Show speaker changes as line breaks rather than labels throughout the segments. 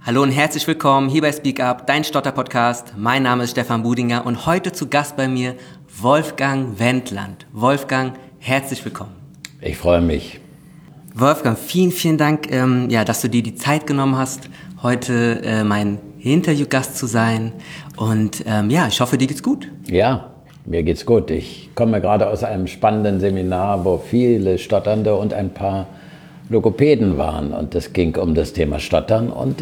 Hallo und herzlich willkommen hier bei Speak Up, dein Stotter-Podcast. Mein Name ist Stefan Budinger und heute zu Gast bei mir Wolfgang Wendland. Wolfgang, herzlich willkommen.
Ich freue mich.
Wolfgang, vielen Dank, dass du dir die Zeit genommen hast, heute mein Interviewgast zu sein. Und ich hoffe, dir geht's gut.
Ja, mir geht's gut. Ich komme gerade aus einem spannenden Seminar, wo viele Stotternde und ein paar Logopäden waren. Und es ging um das Thema Stottern und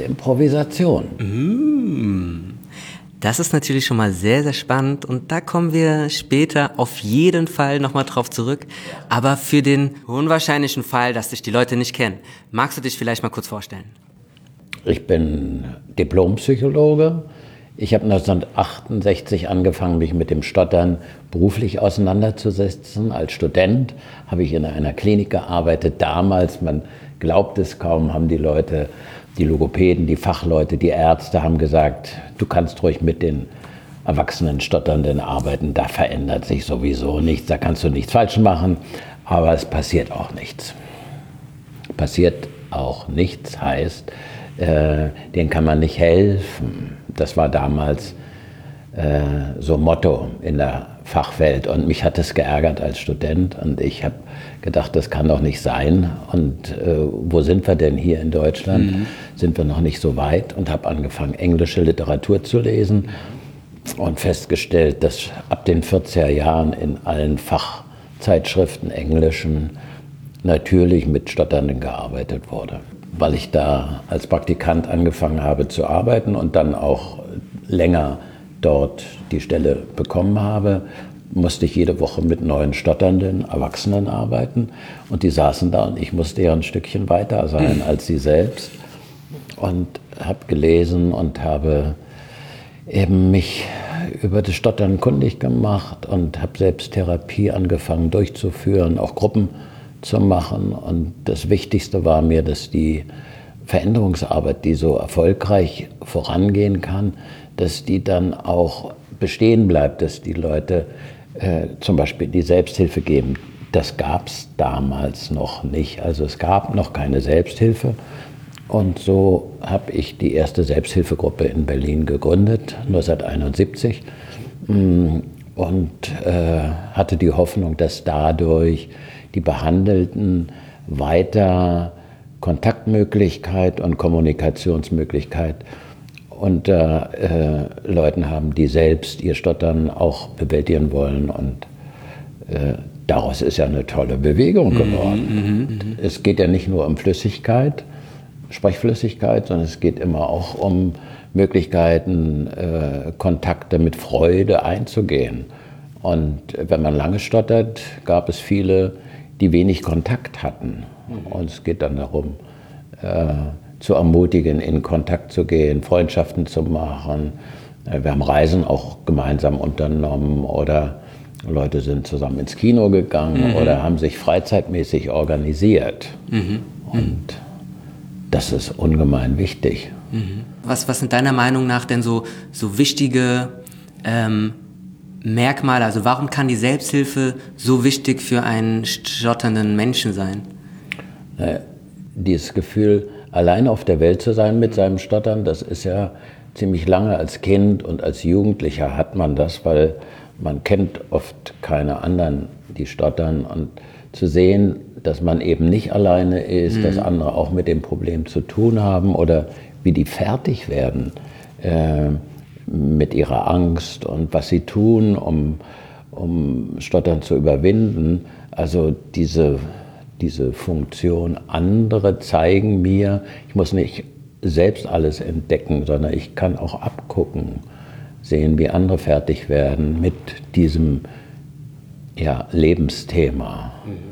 Improvisation.
Das ist natürlich schon mal sehr spannend und da kommen wir später auf jeden Fall nochmal drauf zurück. Aber für den unwahrscheinlichen Fall, dass dich die Leute nicht kennen, magst du dich vielleicht mal kurz vorstellen?
Ich bin Diplompsychologe. Ich habe 1968 angefangen, mich mit dem Stottern beruflich auseinanderzusetzen. Als Student habe ich in einer Klinik gearbeitet. Damals, man glaubt es kaum, haben die Leute, die Logopäden, die Fachleute, die Ärzte haben gesagt, du kannst ruhig mit den erwachsenen Stotternden arbeiten. Da verändert sich sowieso nichts, da kannst du nichts falsch machen. Aber es passiert auch nichts. Passiert auch nichts heißt, denen kann man nicht helfen. Das war damals so Motto in der Fachwelt und mich hat es geärgert als Student und ich habe gedacht, das kann doch nicht sein und wo sind wir denn hier in Deutschland? Sind wir noch nicht so weit und habe angefangen, englische Literatur zu lesen und festgestellt, dass ab den 40er Jahren in allen Fachzeitschriften, englischen, natürlich mit Stotternden gearbeitet wurde. Weil ich da als Praktikant angefangen habe zu arbeiten und dann auch länger dort die Stelle bekommen habe, musste ich jede Woche mit neuen stotternden Erwachsenen arbeiten und die saßen da und ich musste ja ein Stückchen weiter sein als sie selbst und habe gelesen und habe eben mich über das Stottern kundig gemacht und habe selbst Therapie angefangen durchzuführen, auch Gruppen zu machen. Und das Wichtigste war mir, dass die Veränderungsarbeit, die so erfolgreich vorangehen kann, dass die dann auch bestehen bleibt, dass die Leute zum Beispiel die Selbsthilfe geben. Das gab es damals noch nicht. Also es gab noch keine Selbsthilfe. Und so habe ich die erste Selbsthilfegruppe in Berlin gegründet, 1971. Und hatte die Hoffnung, dass dadurch die Behandelten weiter Kontaktmöglichkeit und Kommunikationsmöglichkeit unter Leuten haben, die selbst ihr Stottern auch bewältigen wollen. Und daraus ist ja eine tolle Bewegung geworden. Es geht ja nicht nur um Flüssigkeit, Sprechflüssigkeit, sondern es geht immer auch um Möglichkeiten, Kontakte mit Freude einzugehen. Und wenn man lange stottert, gab es viele, die wenig Kontakt hatten. Und es geht dann darum, zu ermutigen, in Kontakt zu gehen, Freundschaften zu machen. Wir haben Reisen auch gemeinsam unternommen oder Leute sind zusammen ins Kino gegangen oder haben sich freizeitmäßig organisiert. Und das ist ungemein wichtig.
Was sind deiner Meinung nach denn so wichtige Merkmale? Also warum kann die Selbsthilfe so wichtig für einen stotternden Menschen sein?
Dieses Gefühl, allein auf der Welt zu sein mit seinem Stottern, das ist ja ziemlich lange als Kind und als Jugendlicher hat man das, weil man kennt oft keine anderen, die stottern. Und zu sehen, dass man eben nicht alleine ist, dass andere auch mit dem Problem zu tun haben oder wie die fertig werden mit ihrer Angst und was sie tun, um Stottern zu überwinden. Also diese Funktion, andere zeigen mir, ich muss nicht selbst alles entdecken, sondern ich kann auch abgucken, sehen, wie andere fertig werden mit diesem Lebensthema.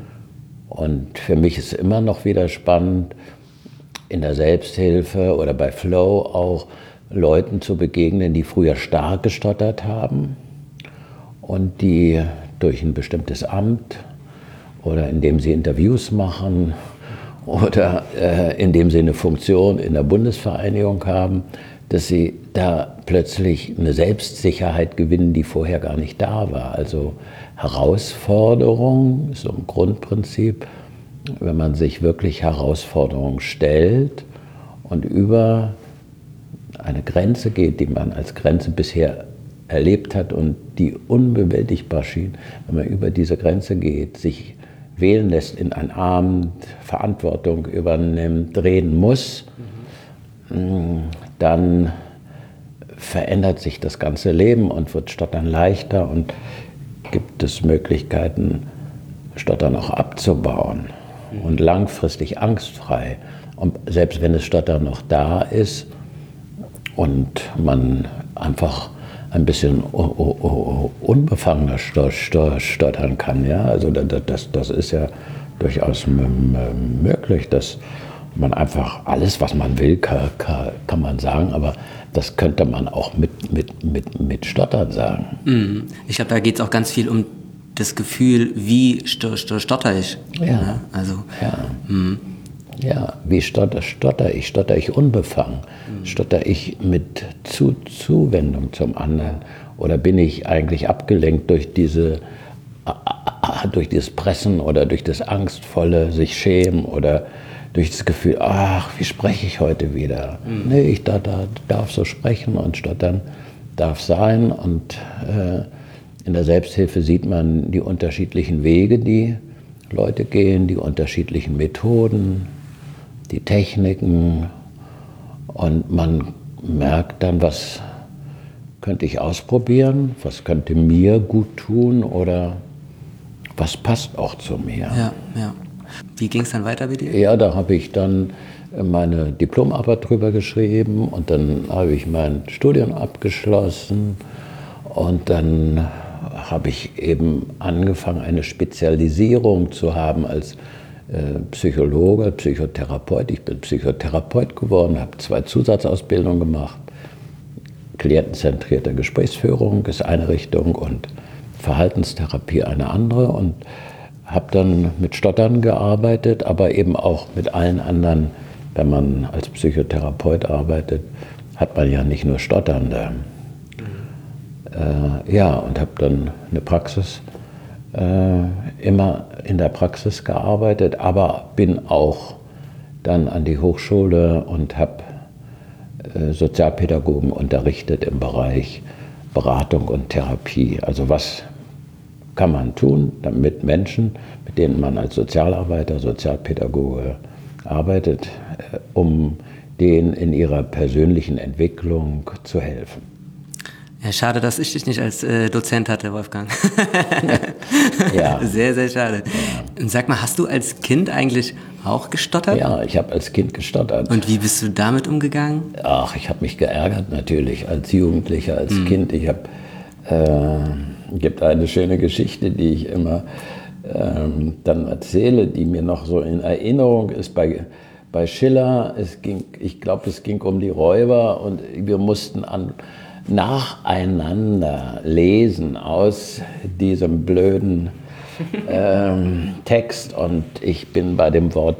Und für mich ist immer noch wieder spannend, in der Selbsthilfe oder bei Flow auch Leuten zu begegnen, die früher stark gestottert haben und die durch ein bestimmtes Amt oder indem sie Interviews machen oder indem sie eine Funktion in der Bundesvereinigung haben, dass sie da plötzlich eine Selbstsicherheit gewinnen, die vorher gar nicht da war. Also Herausforderung ist so ein Grundprinzip, wenn man sich wirklich Herausforderungen stellt und über eine Grenze geht, die man als Grenze bisher erlebt hat und die unbewältigbar schien, wenn man über diese Grenze geht, sich wählen lässt in ein Amt, Verantwortung übernimmt, reden muss, dann verändert sich das ganze Leben und wird Stottern leichter und gibt es Möglichkeiten, Stottern auch abzubauen und langfristig angstfrei. Und selbst wenn das Stottern noch da ist und man einfach ein bisschen unbefangener stottern kann, ja, also das ist ja durchaus möglich, dass man einfach alles, was man will, kann man sagen, aber das könnte man auch mit Stottern sagen.
Ich glaube, da geht es auch ganz viel um das Gefühl, wie stotter ich.
Ja.
Also,
Ja, wie stotter ich? Stotter ich unbefangen? Stotter ich mit Zuwendung zum anderen? Oder bin ich eigentlich abgelenkt durch dieses Pressen oder durch das Angstvolle, sich schämen oder durch das Gefühl, ach, wie spreche ich heute wieder? Nee, ich darf so sprechen und stottern darf sein. Und in der Selbsthilfe sieht man die unterschiedlichen Wege, die Leute gehen, die unterschiedlichen Methoden, die Techniken. Und man merkt dann, was könnte ich ausprobieren, was könnte mir gut tun oder was passt auch zu mir.
Ja. Wie ging es dann weiter bei dir?
Ja, da habe ich dann meine Diplomarbeit drüber geschrieben und dann habe ich mein Studium abgeschlossen und dann habe ich eben angefangen, eine Spezialisierung zu haben als Psychologe, Psychotherapeut. Ich bin Psychotherapeut geworden, habe 2 Zusatzausbildungen gemacht. Klientenzentrierte Gesprächsführung ist eine Richtung und Verhaltenstherapie eine andere und habe dann mit Stottern gearbeitet, aber eben auch mit allen anderen. Wenn man als Psychotherapeut arbeitet, hat man ja nicht nur Stotternde. Und habe dann eine Praxis, immer in der Praxis gearbeitet, aber bin auch dann an die Hochschule und habe Sozialpädagogen unterrichtet im Bereich Beratung und Therapie. Also was kann man tun, damit Menschen, mit denen man als Sozialarbeiter, Sozialpädagoge arbeitet, um denen in ihrer persönlichen Entwicklung zu helfen.
Ja, schade, dass ich dich nicht als Dozent hatte, Wolfgang.
Ja.
Sehr, sehr schade. Ja. Sag mal, hast du als Kind eigentlich auch gestottert?
Ja, ich habe als Kind gestottert.
Und wie bist du damit umgegangen?
Ach, ich habe mich geärgert natürlich, als Jugendlicher, als Kind. Ich habe gibt eine schöne Geschichte, die ich immer dann erzähle, die mir noch so in Erinnerung ist. Bei Schiller, ich glaube, es ging um die Räuber und wir mussten nacheinander lesen aus diesem blöden Text und ich bin bei dem Wort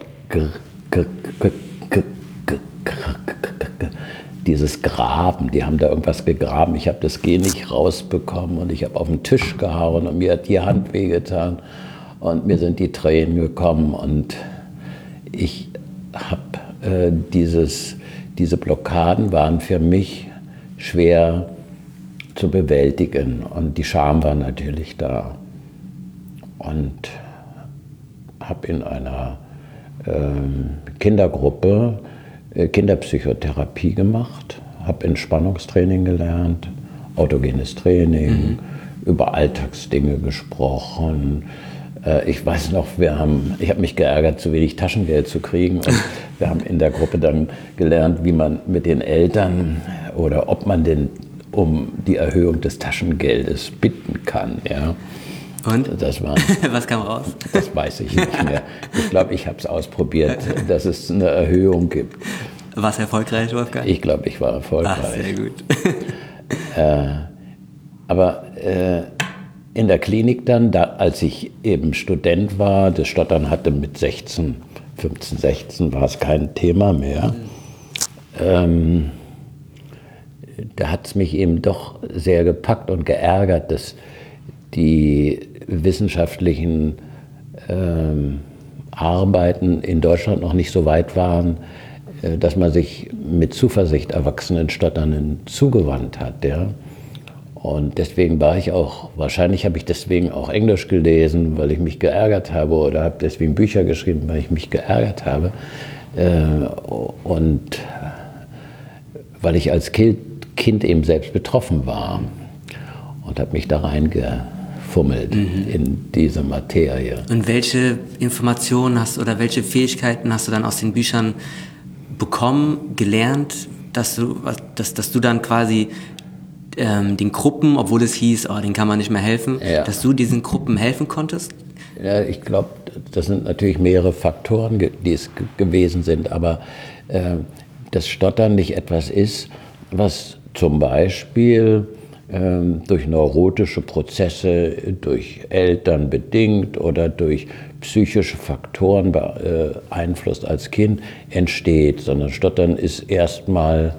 dieses Graben, die haben da irgendwas gegraben, ich habe das G nicht rausbekommen und ich habe auf den Tisch gehauen und mir hat die Hand wehgetan und mir sind die Tränen gekommen und ich habe diese Blockaden waren für mich schwer zu bewältigen und die Scham war natürlich da und habe in einer Kindergruppe Kinderpsychotherapie gemacht, habe Entspannungstraining gelernt, autogenes Training, über Alltagsdinge gesprochen. Ich weiß noch, ich habe mich geärgert, zu wenig Taschengeld zu kriegen und wir haben in der Gruppe dann gelernt, wie man mit den Eltern oder ob man denn um die Erhöhung des Taschengeldes bitten kann. Ja.
Und?
Das war,
was kam raus?
Das weiß ich nicht mehr. Ich glaube, ich habe es ausprobiert, dass es eine Erhöhung gibt.
Warst du erfolgreich, Wolfgang?
Ich glaube, ich war erfolgreich.
Ach, sehr gut.
Aber in der Klinik dann, als ich eben Student war, das Stottern hatte mit 15, 16 war es kein Thema mehr. Da hat es mich eben doch sehr gepackt und geärgert, dass die wissenschaftlichen Arbeiten in Deutschland noch nicht so weit waren, dass man sich mit Zuversicht erwachsenen Stotternden zugewandt hat. Ja? Und deswegen wahrscheinlich habe ich deswegen auch Englisch gelesen, weil ich mich geärgert habe, oder habe deswegen Bücher geschrieben, weil ich mich geärgert habe. Und weil ich als Kind eben selbst betroffen war und habe mich da reingefummelt in diese Materie.
Und welche Informationen oder welche Fähigkeiten hast du dann aus den Büchern bekommen, gelernt, dass du dann quasi den Gruppen, obwohl es hieß, denen kann man nicht mehr helfen, dass du diesen Gruppen helfen konntest?
Ja, ich glaube, das sind natürlich mehrere Faktoren, die es gewesen sind, aber das Stottern nicht etwas ist, was zum Beispiel durch neurotische Prozesse, durch Eltern bedingt oder durch psychische Faktoren beeinflusst als Kind entsteht, sondern Stottern ist erstmal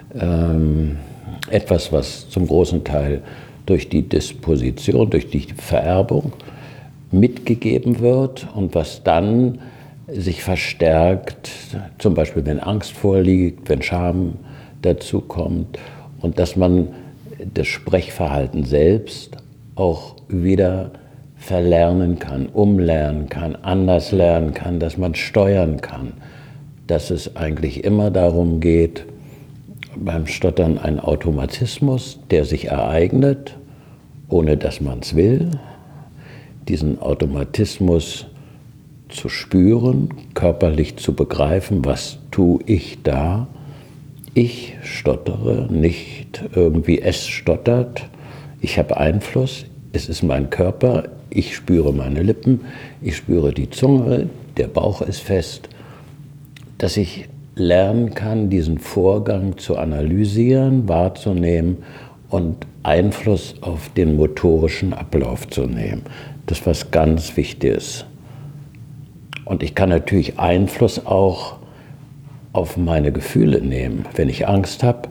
etwas, was zum großen Teil durch die Disposition, durch die Vererbung mitgegeben wird und was dann sich verstärkt, zum Beispiel wenn Angst vorliegt, wenn Scham dazu kommt, und dass man das Sprechverhalten selbst auch wieder verlernen kann, umlernen kann, anders lernen kann, dass man steuern kann, dass es eigentlich immer darum geht, beim Stottern ein Automatismus, der sich ereignet, ohne dass man es will, diesen Automatismus zu spüren, körperlich zu begreifen, was tue ich da? Ich stottere, nicht irgendwie es stottert. Ich habe Einfluss, es ist mein Körper, ich spüre meine Lippen, ich spüre die Zunge, der Bauch ist fest. Dass ich lernen kann, diesen Vorgang zu analysieren, wahrzunehmen und Einfluss auf den motorischen Ablauf zu nehmen. Das ist was ganz Wichtiges. Und ich kann natürlich Einfluss auch auf meine Gefühle nehmen. Wenn ich Angst habe,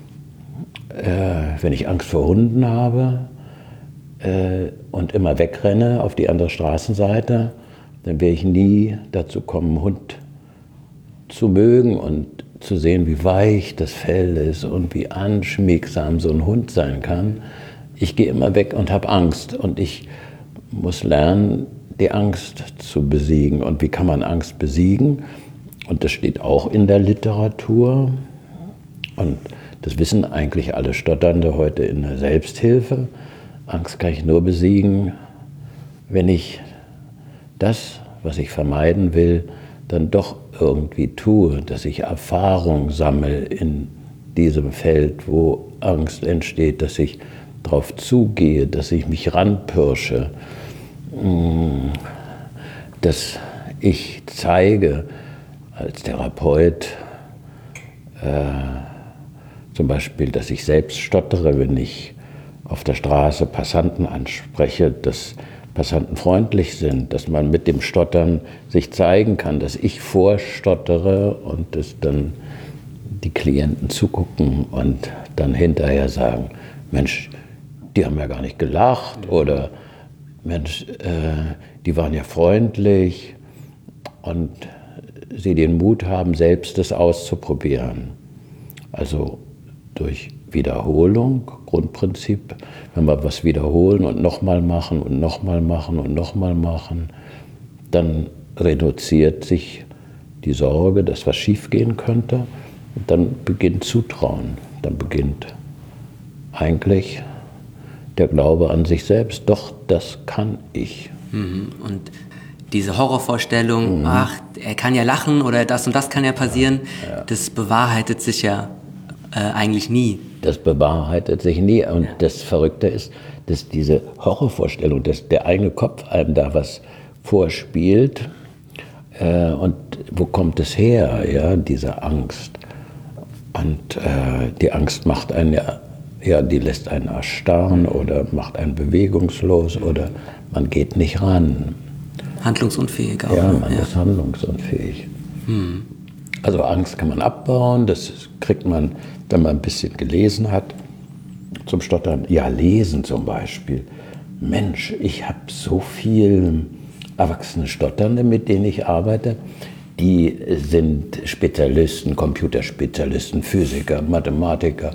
wenn ich Angst vor Hunden habe und immer wegrenne auf die andere Straßenseite, dann werde ich nie dazu kommen, einen Hund zu mögen und zu sehen, wie weich das Fell ist und wie anschmiegsam so ein Hund sein kann. Ich gehe immer weg und habe Angst und ich muss lernen, die Angst zu besiegen. Und wie kann man Angst besiegen? Und das steht auch in der Literatur. Und das wissen eigentlich alle Stotternde heute in der Selbsthilfe. Angst kann ich nur besiegen, wenn ich das, was ich vermeiden will, dann doch irgendwie tue, dass ich Erfahrung sammle in diesem Feld, wo Angst entsteht, dass ich drauf zugehe, dass ich mich ranpirsche, dass ich zeige als Therapeut zum Beispiel, dass ich selbst stottere, wenn ich auf der Straße Passanten anspreche, dass Passanten freundlich sind, dass man mit dem Stottern sich zeigen kann, dass ich vorstottere und dass dann die Klienten zugucken und dann hinterher sagen, Mensch, die haben ja gar nicht gelacht oder Mensch, die waren ja freundlich, und sie den Mut haben, selbst das auszuprobieren. Also durch Wiederholung, Grundprinzip, wenn wir was wiederholen und nochmal machen und nochmal machen und nochmal machen, dann reduziert sich die Sorge, dass was schiefgehen könnte, und dann beginnt Zutrauen, dann beginnt eigentlich der Glaube an sich selbst, doch, das kann ich.
Und diese Horrorvorstellung, er kann ja lachen oder das und das kann ja passieren, das bewahrheitet sich ja eigentlich nie.
Das bewahrheitet sich nie. Und das Verrückte ist, dass diese Horrorvorstellung, dass der eigene Kopf einem da was vorspielt, und wo kommt es her, ja, diese Angst? Und die Angst macht einen die lässt einen erstarren oder macht einen bewegungslos oder man geht nicht ran.
Handlungsunfähig auch.
Ja, man ist handlungsunfähig. Also Angst kann man abbauen, das kriegt man, wenn man ein bisschen gelesen hat, zum Stottern. Ja, lesen zum Beispiel. Mensch, ich habe so viele erwachsene Stotternde, mit denen ich arbeite, Die sind Spezialisten, Computerspezialisten, Physiker, Mathematiker,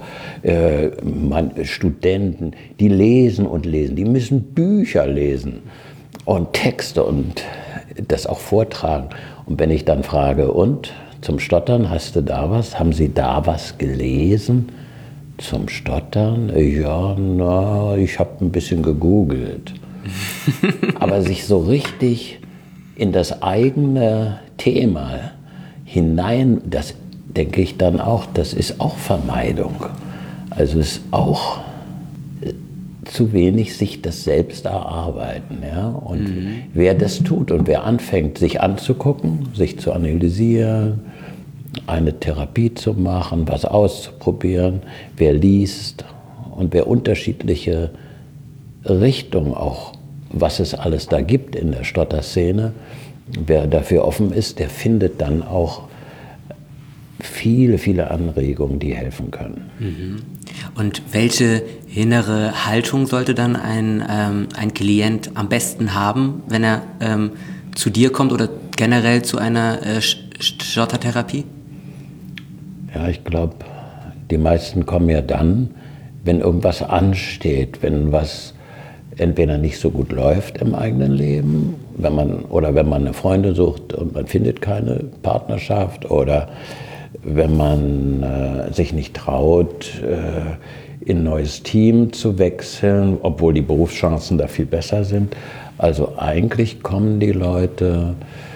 Studenten, die lesen und lesen, die müssen Bücher lesen und Texte und das auch vortragen. Und wenn ich dann frage, und zum Stottern, hast du da was? Haben Sie da was gelesen? Zum Stottern? Ja, na, ich habe ein bisschen gegoogelt. Aber sich so richtig in das eigene Thema hinein, das denke ich dann auch, das ist auch Vermeidung. Also es ist auch zu wenig sich das selbst erarbeiten. Ja? Und wer das tut und wer anfängt, sich anzugucken, sich zu analysieren, eine Therapie zu machen, was auszuprobieren, wer liest und wer unterschiedliche Richtungen auch, was es alles da gibt in der Stotterszene, wer dafür offen ist, der findet dann auch viele, viele Anregungen, die helfen können.
Und welche innere Haltung sollte dann ein Klient am besten haben, wenn er zu dir kommt oder generell zu einer Stottertherapie?
Ja, ich glaube, die meisten kommen ja dann, wenn irgendwas ansteht, wenn was entweder nicht so gut läuft im eigenen Leben, wenn man eine Freundin sucht und man findet keine Partnerschaft, oder wenn man sich nicht traut, in ein neues Team zu wechseln, obwohl die Berufschancen da viel besser sind. Also eigentlich kommen die Leute,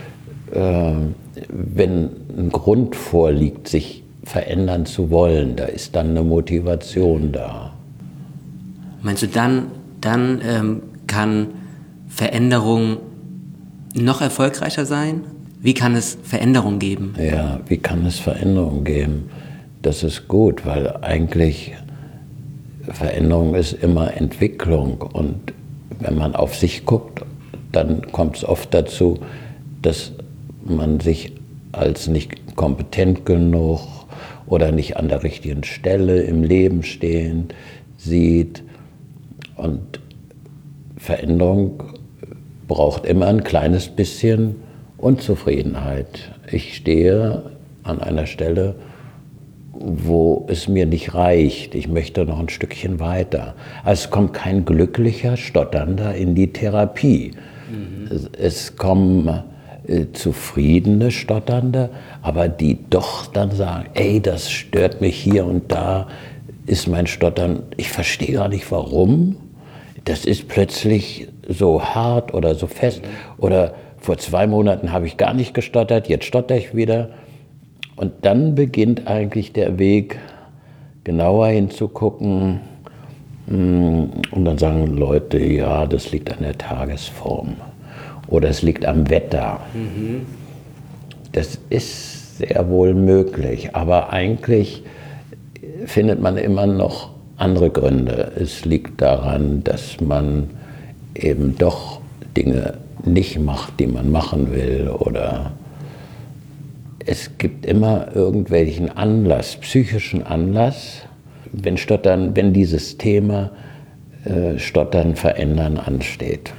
wenn ein Grund vorliegt, sich verändern zu wollen, da ist dann eine Motivation da.
Meinst du, dann kann Veränderung noch erfolgreicher sein? Wie kann es Veränderung geben?
Ja, wie kann es Veränderung geben? Das ist gut, weil eigentlich Veränderung ist immer Entwicklung. Und wenn man auf sich guckt, dann kommt es oft dazu, dass man sich als nicht kompetent genug oder nicht an der richtigen Stelle im Leben stehend sieht. Und Veränderung braucht immer ein kleines bisschen Unzufriedenheit. Ich stehe an einer Stelle, wo es mir nicht reicht. Ich möchte noch ein Stückchen weiter. Also es kommt kein glücklicher Stotternder in die Therapie. Es kommen zufriedene Stotternde, aber die doch dann sagen, ey, das stört mich hier und da, ist mein Stottern, ich verstehe gar nicht warum, das ist plötzlich so hart oder so fest, oder vor 2 Monaten habe ich gar nicht gestottert, jetzt stotter ich wieder. Und dann beginnt eigentlich der Weg, genauer hinzugucken, und dann sagen Leute, ja, das liegt an der Tagesform. Oder es liegt am Wetter. Das ist sehr wohl möglich, aber eigentlich findet man immer noch andere Gründe. Es liegt daran, dass man eben doch Dinge nicht macht, die man machen will, oder es gibt immer irgendwelchen Anlass, psychischen Anlass, wenn dieses Thema Stottern, Verändern ansteht.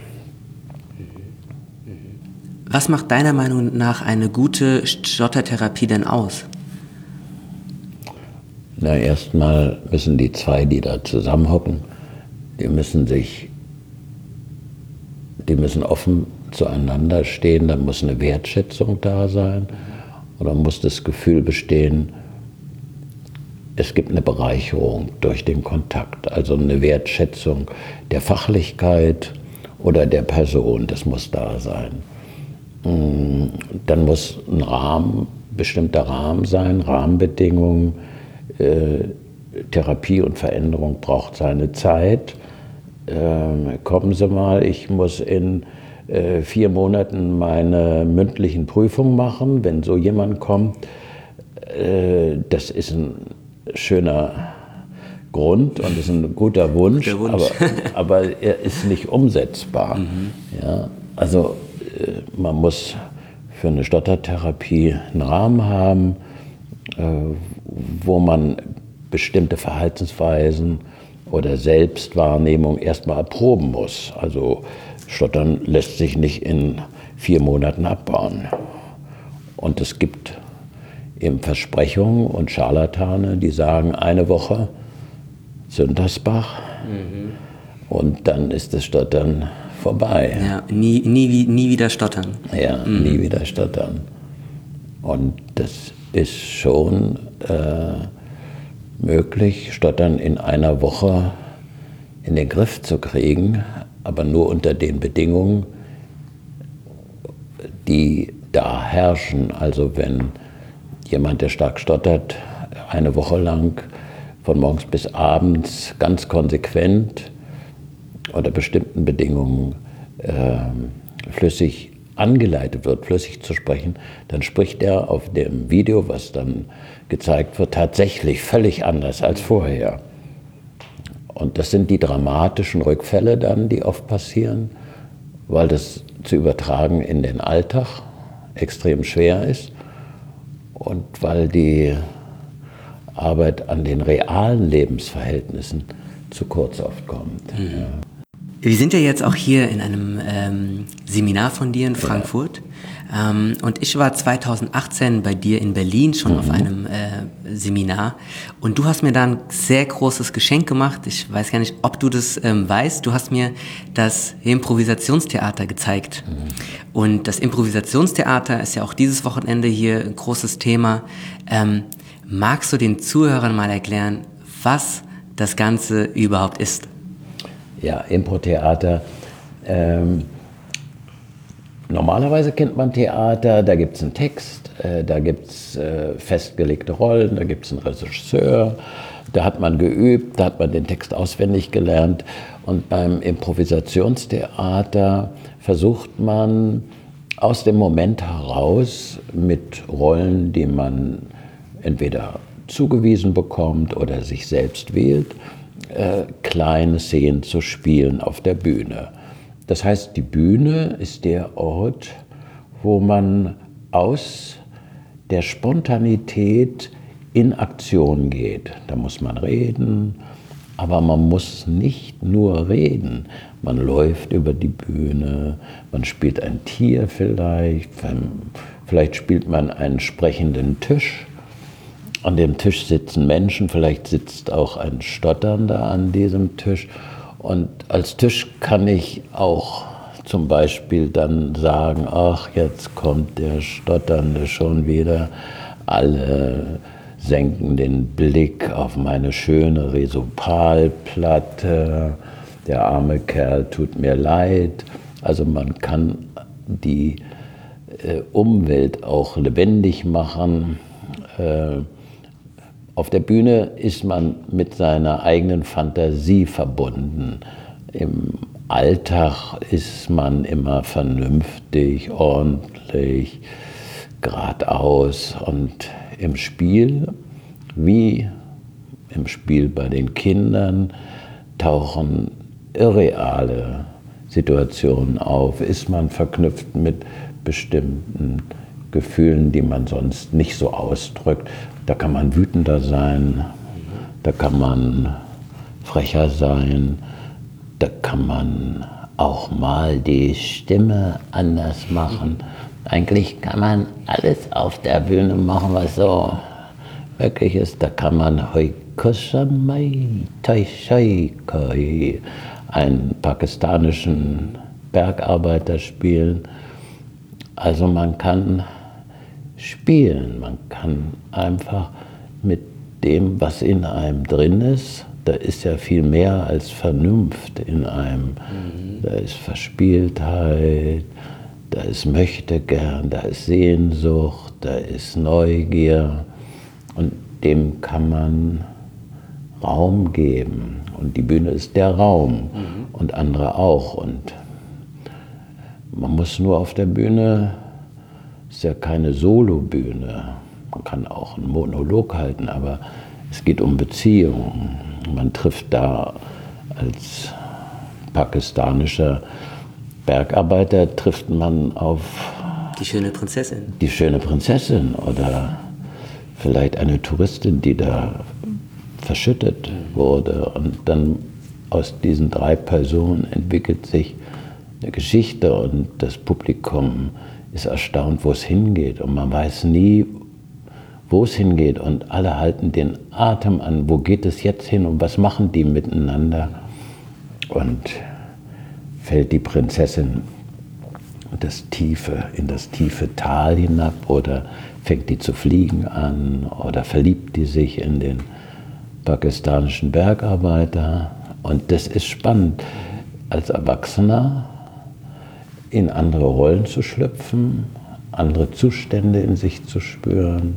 Was macht deiner Meinung nach eine gute Stottertherapie denn aus?
Na, erstmal müssen die zwei, die da zusammenhocken, die müssen offen zueinander stehen, da muss eine Wertschätzung da sein, oder muss das Gefühl bestehen, es gibt eine Bereicherung durch den Kontakt, also eine Wertschätzung der Fachlichkeit oder der Person, das muss da sein. Dann muss ein bestimmter Rahmen sein, Rahmenbedingungen. Therapie und Veränderung braucht seine Zeit. Kommen Sie mal, ich muss in 4 Monaten meine mündlichen Prüfungen machen. Wenn so jemand kommt, das ist ein schöner Grund und ist ein guter Wunsch, aber er ist nicht umsetzbar. Ja, also man muss für eine Stottertherapie einen Rahmen haben, wo man bestimmte Verhaltensweisen oder Selbstwahrnehmung erstmal erproben muss. Also Stottern lässt sich nicht in 4 Monaten abbauen. Und es gibt eben Versprechungen und Scharlatane, die sagen, eine Woche Süntersbach und dann ist das Stottern vorbei.
Ja, nie wieder stottern.
Ja, nie wieder stottern. Und das ist schon möglich, Stottern in einer Woche in den Griff zu kriegen, aber nur unter den Bedingungen, die da herrschen. Also wenn jemand, der stark stottert, eine Woche lang von morgens bis abends ganz konsequent unter bestimmten Bedingungen flüssig angeleitet wird, flüssig zu sprechen, dann spricht er auf dem Video, was dann gezeigt wird, tatsächlich völlig anders als vorher. Und das sind die dramatischen Rückfälle dann, die oft passieren, weil das zu übertragen in den Alltag extrem schwer ist und weil die Arbeit an den realen Lebensverhältnissen zu kurz oft kommt. Ja.
Wir sind ja jetzt auch hier in einem Seminar von dir in Frankfurt. Und ich war 2018 bei dir in Berlin schon auf einem Seminar. Und du hast mir da ein sehr großes Geschenk gemacht. Ich weiß gar nicht, ob du das weißt. Du hast mir das Improvisationstheater gezeigt. Und das Improvisationstheater ist ja auch dieses Wochenende hier ein großes Thema. Magst du den Zuhörern mal erklären, was das Ganze überhaupt ist?
Ja, Impro-Theater. Normalerweise kennt man Theater, da gibt es einen Text, da gibt es festgelegte Rollen, da gibt es einen Regisseur, da hat man geübt, da hat man den Text auswendig gelernt. Und beim Improvisationstheater versucht man aus dem Moment heraus mit Rollen, die man entweder zugewiesen bekommt oder sich selbst wählt, kleine Szenen zu spielen auf der Bühne. Das heißt, die Bühne ist der Ort, wo man aus der Spontanität in Aktion geht. Da muss man reden, aber man muss nicht nur reden. Man läuft über die Bühne, man spielt ein Tier vielleicht spielt man einen sprechenden Tisch. An dem Tisch sitzen Menschen, vielleicht sitzt auch ein Stotternder an diesem Tisch. Und als Tisch kann ich auch zum Beispiel dann sagen, ach, jetzt kommt der Stotternde schon wieder. Alle senken den Blick auf meine schöne Resopalplatte. Der arme Kerl tut mir leid. Also man kann die Umwelt auch lebendig machen. Auf der Bühne ist man mit seiner eigenen Fantasie verbunden. Im Alltag ist man immer vernünftig, ordentlich, geradeaus. Und im Spiel, wie im Spiel bei den Kindern, tauchen irreale Situationen auf. Ist man verknüpft mit bestimmten Gefühlen, die man sonst nicht so ausdrückt. Da kann man wütender sein, da kann man frecher sein, da kann man auch mal die Stimme anders machen. Eigentlich kann man alles auf der Bühne machen, was so wirklich ist. Da kann man einen pakistanischen Bergarbeiter spielen. Also man kann spielen, man kann einfach mit dem, was in einem drin ist, da ist ja viel mehr als Vernunft in einem. Da ist Verspieltheit, da ist Möchtegern, da ist Sehnsucht, da ist Neugier und dem kann man Raum geben. Und die Bühne ist der Raum und andere auch. Und man muss nur auf der Bühne, ist ja keine Solobühne, man kann auch einen Monolog halten, aber es geht um Beziehungen. Man trifft da als pakistanischer Bergarbeiter, trifft man auf
die schöne Prinzessin.
Die schöne Prinzessin oder vielleicht eine Touristin, die da verschüttet wurde. Und dann aus diesen 3 Personen entwickelt sich der Geschichte und das Publikum ist erstaunt, wo es hingeht und man weiß nie, wo es hingeht und alle halten den Atem an, wo geht es jetzt hin und was machen die miteinander und fällt die Prinzessin in das tiefe Tal hinab oder fängt die zu fliegen an oder verliebt die sich in den pakistanischen Bergarbeiter. Und das ist spannend, als Erwachsener in andere Rollen zu schlüpfen, andere Zustände in sich zu spüren,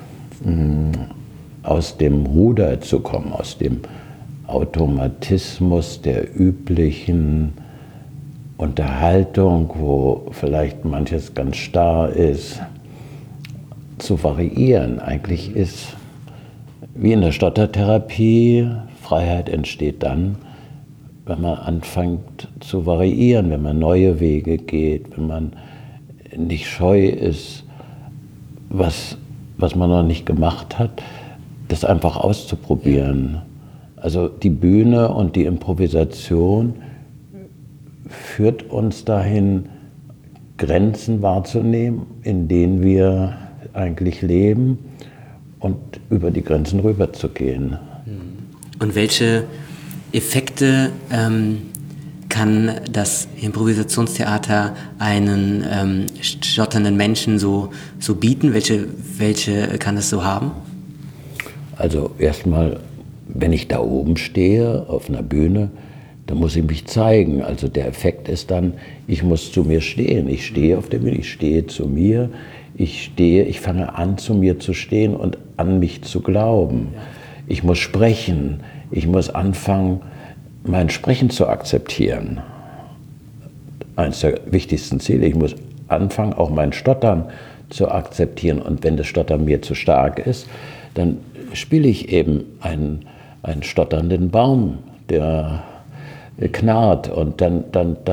aus dem Ruder zu kommen, aus dem Automatismus der üblichen Unterhaltung, wo vielleicht manches ganz starr ist, zu variieren. Eigentlich ist, wie in der Stottertherapie, Freiheit entsteht dann, wenn man anfängt zu variieren, wenn man neue Wege geht, wenn man nicht scheu ist, was man noch nicht gemacht hat, das einfach auszuprobieren. Also die Bühne und die Improvisation führt uns dahin, Grenzen wahrzunehmen, in denen wir eigentlich leben und über die Grenzen rüberzugehen.
Und welche Effekte kann das Improvisationstheater einen stotternden Menschen so bieten? Welche kann es so haben?
Also erstmal, wenn ich da oben stehe auf einer Bühne, dann muss ich mich zeigen. Also der Effekt ist dann, ich muss zu mir stehen. Ich stehe auf der Bühne, ich stehe zu mir. Ich fange an, zu mir zu stehen und an mich zu glauben. Ich muss sprechen. Ich muss anfangen, mein Sprechen zu akzeptieren. Eines der wichtigsten Ziele. Ich muss anfangen, auch mein Stottern zu akzeptieren. Und wenn das Stottern mir zu stark ist, dann spiele ich eben einen stotternden Baum, der knarrt und dann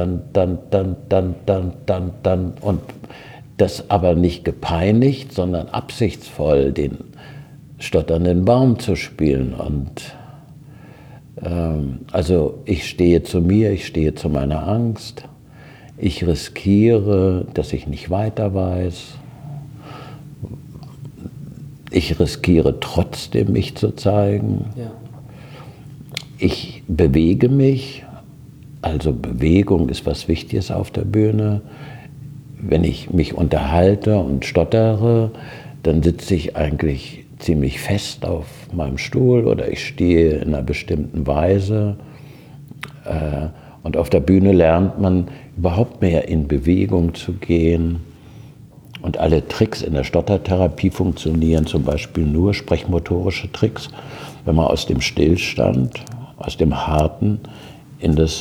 und das aber nicht gepeinigt, sondern absichtsvoll den stotternden Baum zu spielen. Und also ich stehe zu mir, ich stehe zu meiner Angst, ich riskiere, dass ich nicht weiter weiß, ich riskiere trotzdem, mich zu zeigen.
Ja.
Ich bewege mich, also Bewegung ist was Wichtiges auf der Bühne. Wenn ich mich unterhalte und stottere, dann sitze ich eigentlich ziemlich fest auf meinem Stuhl oder ich stehe in einer bestimmten Weise. Und auf der Bühne lernt man überhaupt mehr in Bewegung zu gehen. Und alle Tricks in der Stottertherapie funktionieren, zum Beispiel nur sprechmotorische Tricks, wenn man aus dem Stillstand, aus dem Harten in das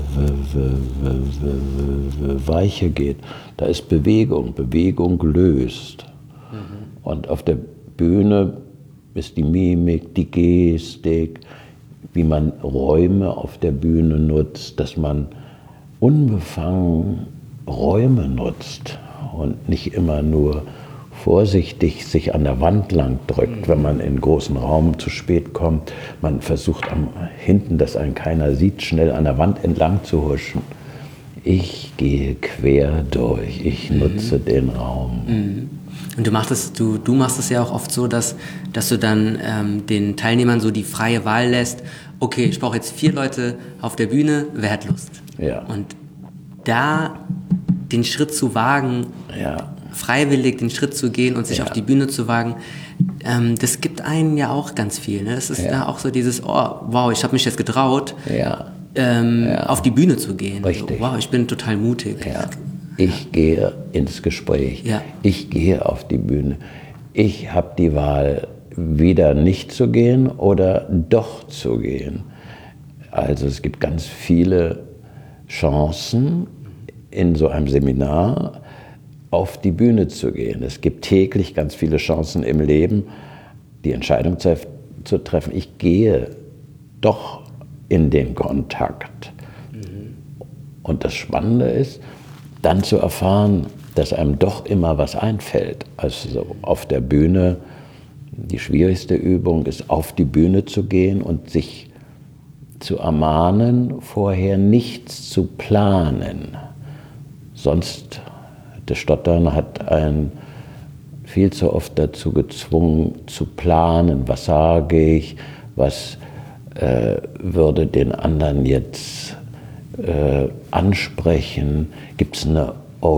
Weiche geht. Da ist Bewegung, Bewegung löst. Und auf der Bühne ist die Mimik, die Gestik, wie man Räume auf der Bühne nutzt, dass man unbefangen Räume nutzt und nicht immer nur vorsichtig sich an der Wand lang drückt, wenn man in einen großen Raum zu spät kommt. Man versucht hinten, dass einen keiner sieht, schnell an der Wand entlang zu huschen. Ich gehe quer durch, ich nutze den Raum.
Und du machst es ja auch oft so, dass du dann den Teilnehmern so die freie Wahl lässt, okay, ich brauche jetzt 4 Leute auf der Bühne, wer hat Lust?
Ja.
Und da den Schritt zu wagen, freiwillig den Schritt zu gehen und sich auf die Bühne zu wagen, das gibt einen ja auch ganz viel. Ne? Das ist ja auch so dieses, oh, wow, ich habe mich jetzt getraut, auf die Bühne zu gehen.
Richtig.
So, wow, ich bin total mutig.
Ja. Ich gehe ins Gespräch. Ja. Ich gehe auf die Bühne. Ich habe die Wahl, wieder nicht zu gehen oder doch zu gehen. Also es gibt ganz viele Chancen, in so einem Seminar auf die Bühne zu gehen. Es gibt täglich ganz viele Chancen im Leben, die Entscheidung zu treffen. Ich gehe doch in den Kontakt. Und das Spannende ist, dann zu erfahren, dass einem doch immer was einfällt. Also auf der Bühne, die schwierigste Übung ist, auf die Bühne zu gehen und sich zu ermahnen, vorher nichts zu planen. Sonst, das Stottern hat einen viel zu oft dazu gezwungen, zu planen, was sage ich, was würde den anderen jetzt ansprechen, gibt es einen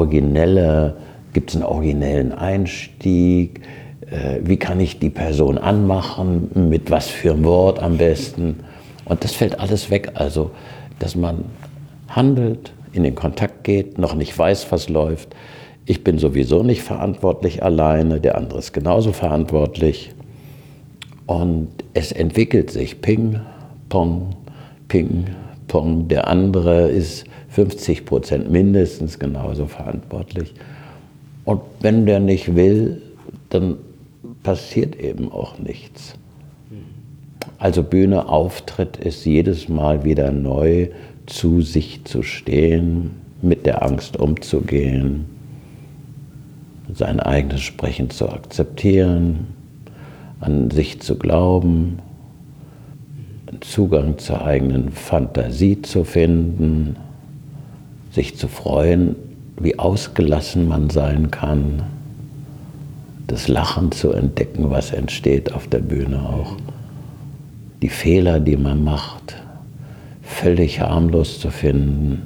originellen Einstieg, wie kann ich die Person anmachen, mit was für ein Wort am besten. Und das fällt alles weg, also dass man handelt, in den Kontakt geht, noch nicht weiß, was läuft. Ich bin sowieso nicht verantwortlich alleine, der andere ist genauso verantwortlich. Und es entwickelt sich Ping, Pong, Ping, Pong. Der andere ist 50% mindestens genauso verantwortlich. Und wenn der nicht will, dann passiert eben auch nichts. Also Bühne, Auftritt ist jedes Mal wieder neu, zu sich zu stehen, mit der Angst umzugehen, sein eigenes Sprechen zu akzeptieren, an sich zu glauben, Zugang zur eigenen Fantasie zu finden, sich zu freuen, wie ausgelassen man sein kann, das Lachen zu entdecken, was entsteht auf der Bühne auch, die Fehler, die man macht, völlig harmlos zu finden.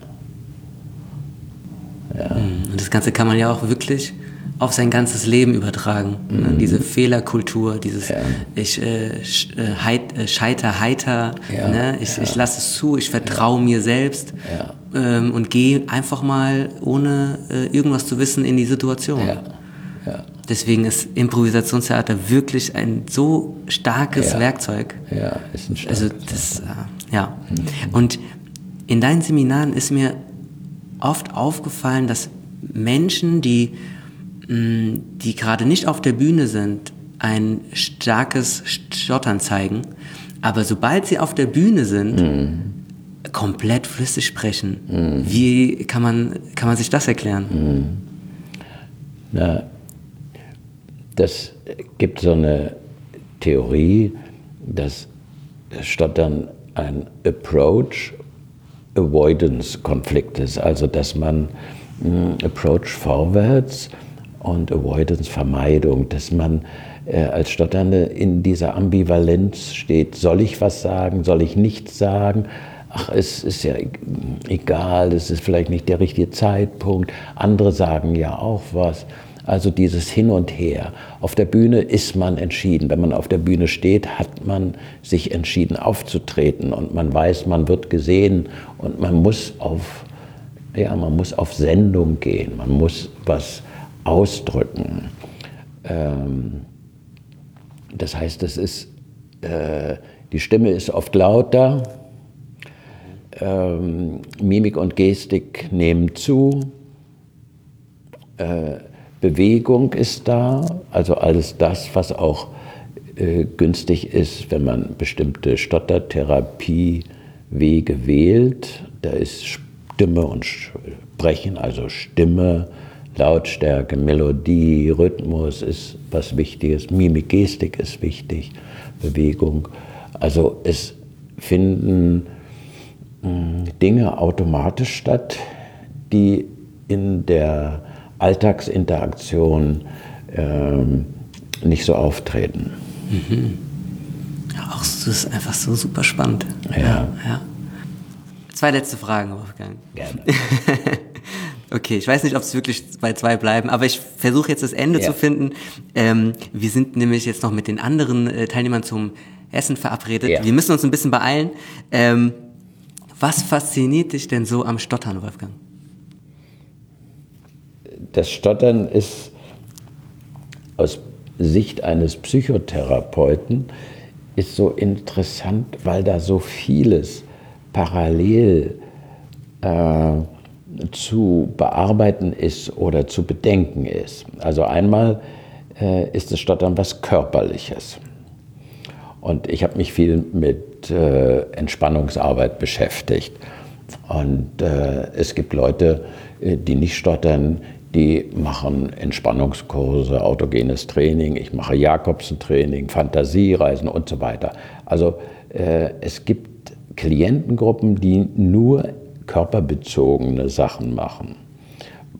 Ja.
Und das Ganze kann man ja auch wirklich auf sein ganzes Leben übertragen. Mhm. Diese Fehlerkultur, dieses ich scheiter heiter, ich lasse es zu, ich vertraue mir selbst und gehe einfach mal, ohne irgendwas zu wissen, in die Situation. Ja. Ja. Deswegen ist Improvisationstheater wirklich ein so starkes Werkzeug. Ja, ist ein starkes Und in deinen Seminaren ist mir oft aufgefallen, dass Menschen, die gerade nicht auf der Bühne sind, ein starkes Stottern zeigen, aber sobald sie auf der Bühne sind, komplett flüssig sprechen. Wie kann man sich das erklären?
Na, das gibt so eine Theorie, dass Stottern ein Approach-Avoidance-Konflikt ist, also dass man Approach vorwärts und Avoidance Vermeidung, dass man als Stotternde in dieser Ambivalenz steht. Soll ich was sagen, soll ich nichts sagen? Ach, es ist ja egal, es ist vielleicht nicht der richtige Zeitpunkt. Andere sagen ja auch was. Also dieses Hin und Her. Auf der Bühne ist man entschieden. Wenn man auf der Bühne steht, hat man sich entschieden aufzutreten und man weiß, man wird gesehen und man muss auf Sendung gehen, man muss was ausdrücken. Das heißt, die Stimme ist oft lauter, Mimik und Gestik nehmen zu, Bewegung ist da, also alles das, was auch günstig ist, wenn man bestimmte Stottertherapiewege wählt. Da ist Stimme und Sprechen, also Stimme, Lautstärke, Melodie, Rhythmus ist was Wichtiges, Mimik, Gestik ist wichtig, Bewegung. Also es finden Dinge automatisch statt, die in der Alltagsinteraktion nicht so auftreten.
Mhm. Ja, auch das ist einfach so super spannend.
Ja.
2 letzte Fragen, Wolfgang.
Gerne.
Okay, ich weiß nicht, ob es wirklich bei 2 bleiben, aber ich versuche jetzt das Ende zu finden. Wir sind nämlich jetzt noch mit den anderen Teilnehmern zum Essen verabredet. Ja. Wir müssen uns ein bisschen beeilen. Was fasziniert dich denn so am Stottern, Wolfgang?
Das Stottern ist aus Sicht eines Psychotherapeuten ist so interessant, weil da so vieles parallel zu bearbeiten ist oder zu bedenken ist. Also einmal ist das Stottern was Körperliches. Und ich habe mich viel mit Entspannungsarbeit beschäftigt. Und es gibt Leute, die nicht stottern, die machen Entspannungskurse, autogenes Training, ich mache Jakobsen-Training, Fantasiereisen und so weiter. Also es gibt Klientengruppen, die nur körperbezogene Sachen machen,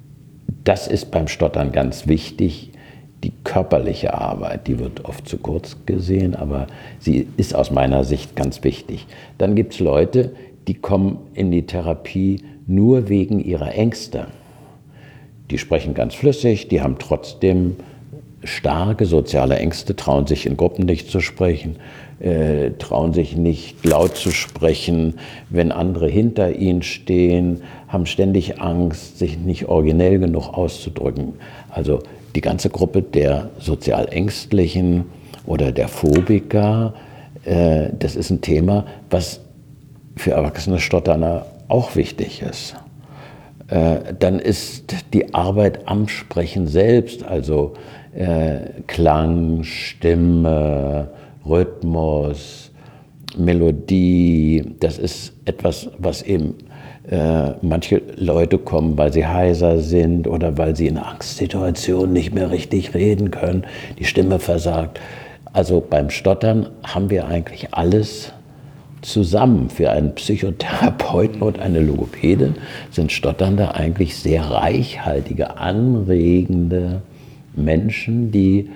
das ist beim Stottern ganz wichtig. Die körperliche Arbeit, die wird oft zu kurz gesehen, aber sie ist aus meiner Sicht ganz wichtig. Dann gibt es Leute, die kommen in die Therapie nur wegen ihrer Ängste. Die sprechen ganz flüssig, die haben trotzdem starke soziale Ängste, trauen sich in Gruppen nicht zu sprechen, trauen sich nicht laut zu sprechen, wenn andere hinter ihnen stehen, haben ständig Angst, sich nicht originell genug auszudrücken. Also die ganze Gruppe der sozial Ängstlichen oder der Phobiker, das ist ein Thema, was für erwachsene Stotterner auch wichtig ist. Dann ist die Arbeit am Sprechen selbst, also Klang, Stimme, Rhythmus, Melodie, das ist etwas, was eben manche Leute kommen, weil sie heiser sind oder weil sie in Angstsituationen nicht mehr richtig reden können, die Stimme versagt. Also beim Stottern haben wir eigentlich alles zusammen. Für einen Psychotherapeuten und eine Logopädin sind Stotternde eigentlich sehr reichhaltige, anregende Menschen, die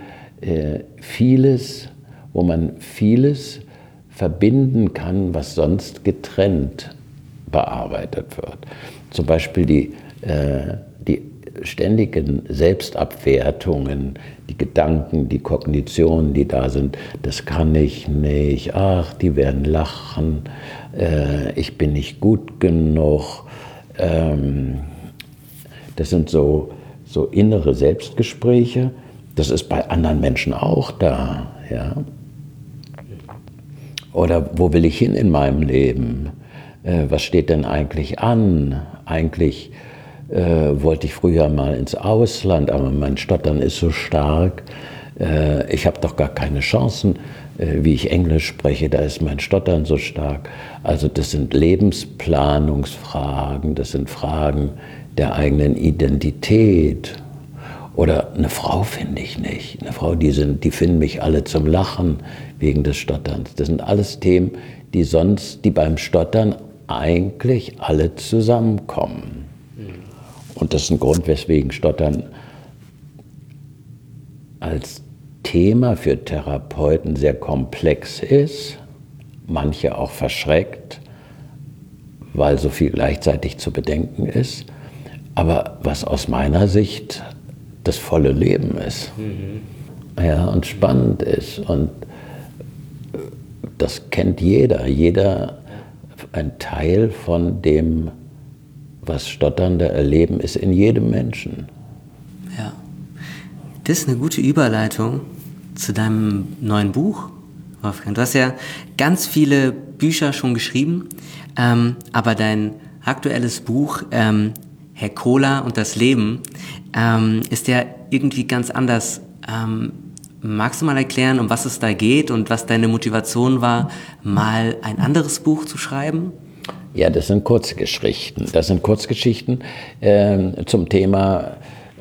wo man vieles verbinden kann, was sonst getrennt bearbeitet wird. Zum Beispiel die ständigen Selbstabwertungen, die Gedanken, die Kognitionen, die da sind, das kann ich nicht, ach, die werden lachen, ich bin nicht gut genug. Das sind so innere Selbstgespräche. Das ist bei anderen Menschen auch da. Ja? Oder wo will ich hin in meinem Leben? Was steht denn eigentlich an? Eigentlich wollte ich früher mal ins Ausland, aber mein Stottern ist so stark. Ich habe doch gar keine Chancen, wie ich Englisch spreche, da ist mein Stottern so stark. Also das sind Lebensplanungsfragen, das sind Fragen der eigenen Identität. Oder eine Frau finde ich nicht. Eine Frau, die finden mich alle zum Lachen wegen des Stotterns. Das sind alles Themen, die beim Stottern eigentlich alle zusammenkommen. Und das ist ein Grund, weswegen Stottern als Thema für Therapeuten sehr komplex ist, manche auch verschreckt, weil so viel gleichzeitig zu bedenken ist, aber was aus meiner Sicht das volle Leben ist. Ja, und spannend ist. Und das kennt jeder. Ein Teil von dem, was Stotternde erleben, ist in jedem Menschen.
Ja. Das ist eine gute Überleitung zu deinem neuen Buch, Wolfgang. Du hast ja ganz viele Bücher schon geschrieben, aber dein aktuelles Buch, Herr Kohler und das Leben, ist ja irgendwie ganz anders. Magst du mal erklären, um was es da geht und was deine Motivation war, mal ein anderes Buch zu schreiben?
Ja, das sind Kurzgeschichten. Zum Thema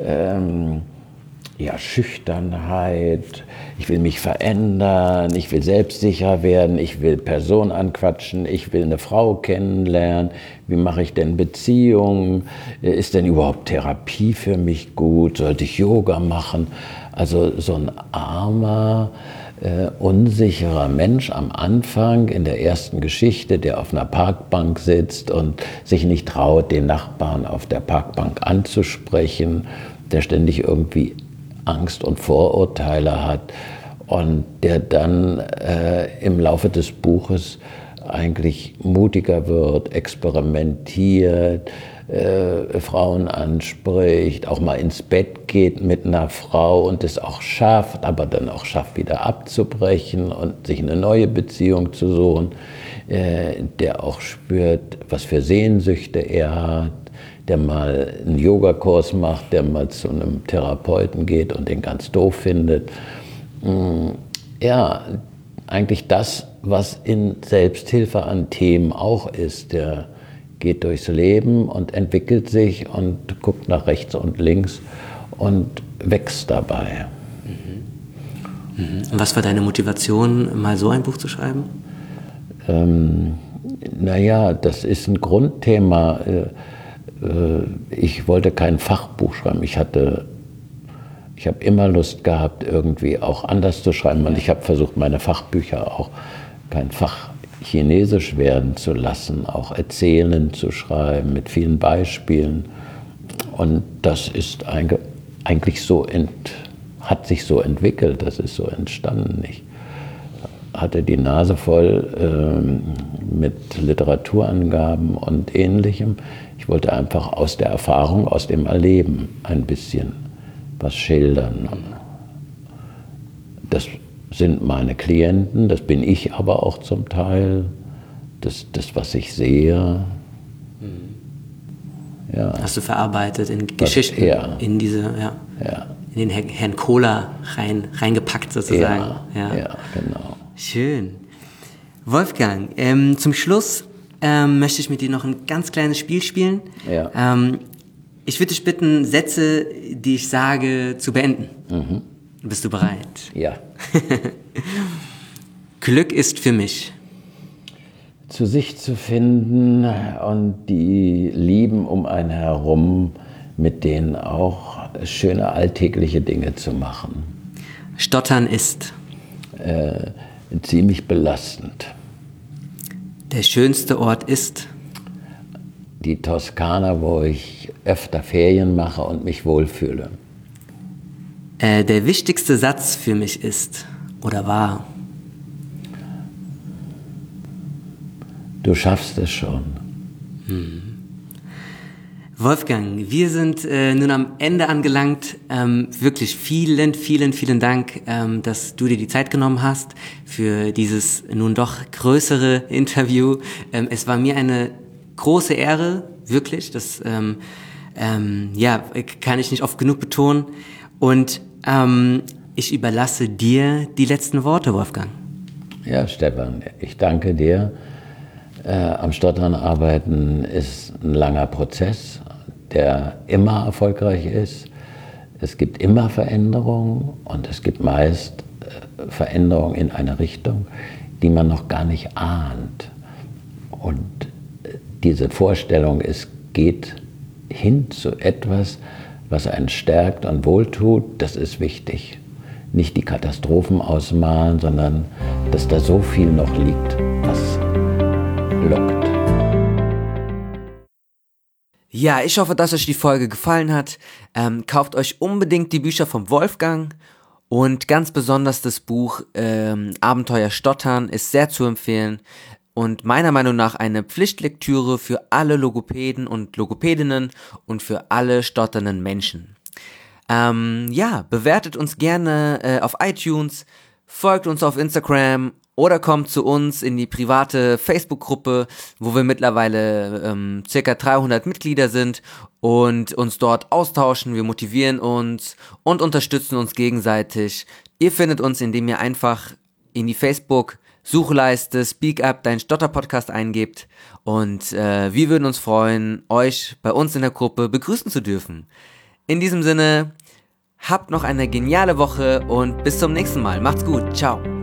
Schüchternheit. Ich will mich verändern, ich will selbstsicher werden, ich will Personen anquatschen, ich will eine Frau kennenlernen. Wie mache ich denn Beziehungen? Ist denn überhaupt Therapie für mich gut? Sollte ich Yoga machen? Also so ein armer, unsicherer Mensch am Anfang in der ersten Geschichte, der auf einer Parkbank sitzt und sich nicht traut, den Nachbarn auf der Parkbank anzusprechen, der ständig irgendwie Angst und Vorurteile hat und der dann im Laufe des Buches eigentlich mutiger wird, experimentiert, Frauen anspricht, auch mal ins Bett geht mit einer Frau und es auch schafft, aber dann auch schafft, wieder abzubrechen und sich eine neue Beziehung zu suchen, der auch spürt, was für Sehnsüchte er hat, der mal einen Yogakurs macht, der mal zu einem Therapeuten geht und den ganz doof findet. Ja, eigentlich das, was in Selbsthilfe an Themen auch ist. Der geht durchs Leben und entwickelt sich und guckt nach rechts und links und wächst dabei.
Und was war deine Motivation, mal so ein Buch zu schreiben?
Naja, das ist ein Grundthema. ich wollte kein Fachbuch schreiben. Ich habe immer Lust gehabt, irgendwie auch anders zu schreiben. Und ich habe versucht, meine Fachbücher auch kein Fach Chinesisch werden zu lassen, auch erzählend zu schreiben, mit vielen Beispielen. Und das ist eigentlich so, hat sich so entwickelt, das ist so entstanden. Ich hatte die Nase voll mit Literaturangaben und Ähnlichem. Ich wollte einfach aus der Erfahrung, aus dem Erleben ein bisschen was schildern. Das sind meine Klienten, das bin ich aber auch zum Teil, das was ich sehe. Ja.
Hast du verarbeitet in Geschichten, in diese, in den Herrn Kohler reingepackt sozusagen.
Ja, genau.
Schön. Wolfgang, zum Schluss möchte ich mit dir noch ein ganz kleines Spiel spielen.
Ja.
Ich würde dich bitten, Sätze, die ich sage, zu beenden. Mhm. Bist du bereit?
Ja.
Glück ist für mich.
Zu sich zu finden und die Lieben um einen herum, mit denen auch schöne alltägliche Dinge zu machen.
Stottern ist
ziemlich belastend.
Der schönste Ort ist
die Toskana, wo ich öfter Ferien mache und mich wohlfühle.
Der wichtigste Satz für mich ist oder war:
Du schaffst es schon.
Wolfgang, wir sind nun am Ende angelangt. Wirklich vielen, vielen, vielen Dank, dass du dir die Zeit genommen hast für dieses nun doch größere Interview. Es war mir eine große Ehre, wirklich. Das kann ich nicht oft genug betonen. Und ich überlasse dir die letzten Worte, Wolfgang.
Ja, Stefan, ich danke dir. Am Stottern arbeiten ist ein langer Prozess, der immer erfolgreich ist. Es gibt immer Veränderungen und es gibt meist Veränderungen in eine Richtung, die man noch gar nicht ahnt. Und diese Vorstellung, es geht hin zu etwas, was einen stärkt und wohltut, das ist wichtig. Nicht die Katastrophen ausmalen, sondern dass da so viel noch liegt, was lockt.
Ja, ich hoffe, dass euch die Folge gefallen hat. Kauft euch unbedingt die Bücher vom Wolfgang und ganz besonders das Buch Abenteuer Stottern ist sehr zu empfehlen und meiner Meinung nach eine Pflichtlektüre für alle Logopäden und Logopädinnen und für alle stotternden Menschen. Bewertet uns gerne auf iTunes, folgt uns auf Instagram oder kommt zu uns in die private Facebook-Gruppe, wo wir mittlerweile circa 300 Mitglieder sind und uns dort austauschen. Wir motivieren uns und unterstützen uns gegenseitig. Ihr findet uns, indem ihr einfach in die Facebook-Suchleiste Speak Up, dein Stotter-Podcast eingebt. Und wir würden uns freuen, euch bei uns in der Gruppe begrüßen zu dürfen. In diesem Sinne, habt noch eine geniale Woche und bis zum nächsten Mal. Macht's gut. Ciao.